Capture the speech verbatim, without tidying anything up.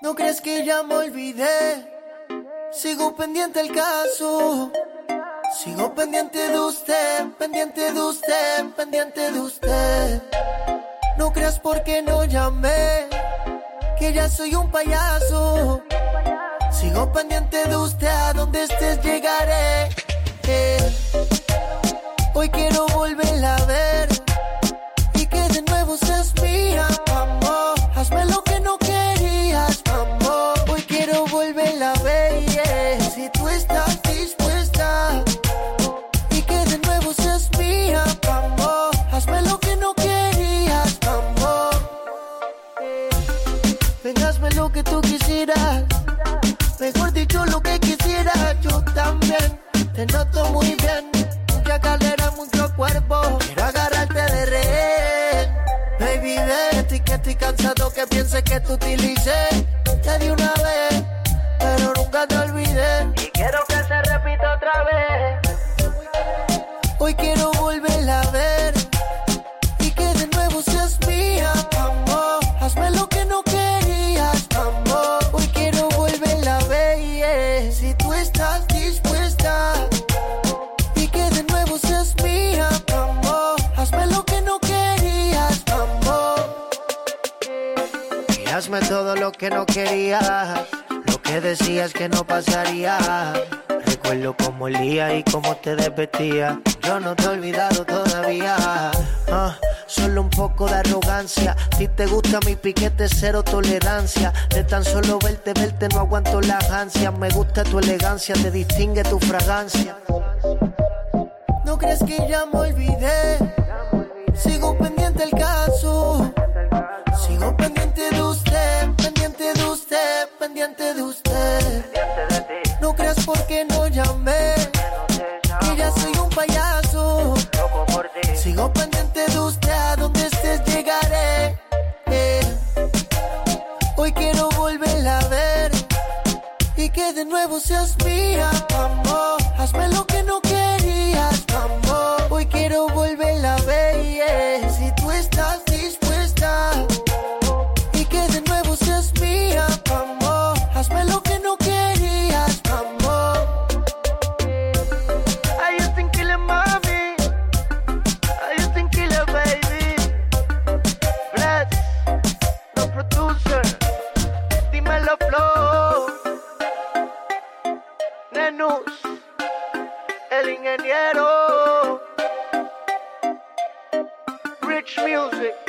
¿No crees que ya me olvidé? Sigo pendiente del caso. Sigo pendiente de usted, pendiente de usted, pendiente de usted. No creas porque no llamé, que ya soy un payaso. Sigo pendiente de usted, a donde estés llegaré. Eh. Hoy quiero volverla a ver y que de nuevo seas mía, amor. Hazme lo que no querías, amor. Hoy quiero volverla a ver, yeah. Si tú estás dispuesta y que de nuevo seas mía, amor. Hazme lo que no querías, amor. Ven, hazme lo que tú quisieras. Mejor dicho, lo que quisiera, yo también. Te noto muy bien, mucha calera, mucho cuerpo. Quiero agarrarte de rehén. Baby, vete, que estoy cansado que pienses que te utilicé. Te di una vez, pero nunca te olvidé. Y quiero que se repita otra vez. Hoy quiero volverla a ver y que de nuevo seas mía, amor. Hazme lo que no querías, amor. Hoy quiero volverla a ver, yeah. Si tú estás dispuesta y que de nuevo seas mía, amor. Hazme lo que no querías, amor. Y hazme todo lo que no querías, lo que decías que no pasaría. Recuerdo cómo olía y cómo te desvestía. Yo no te he olvidado todavía. uh, Solo un poco de arrogancia. Si te gusta mi piquete, cero tolerancia. De tan solo verte, verte no aguanto las ansias. Me gusta tu elegancia, te distingue tu fragancia. ¿No crees que ya me olvidé? Sigo pendiente del caso. Sigo pendiente de usted, pendiente de usted, pendiente de usted. No creas porque no llamé, que ya soy un payaso. Sigo pendiente de usted, a donde estés llegaré. Eh. Hoy quiero volverla a ver y que de nuevo seas mía, amor. Hazme lo que no querías, amor. Hoy quiero volverla a ver, yeah. Si tú estás dispuesta y que de nuevo seas mía, amor. Hazme lo que no querías, amor. I just think kill it, mommy. I just think kill it, baby. Bless, the producer. Dímelo, flow. Nenus, el ingeniero. Rich Music.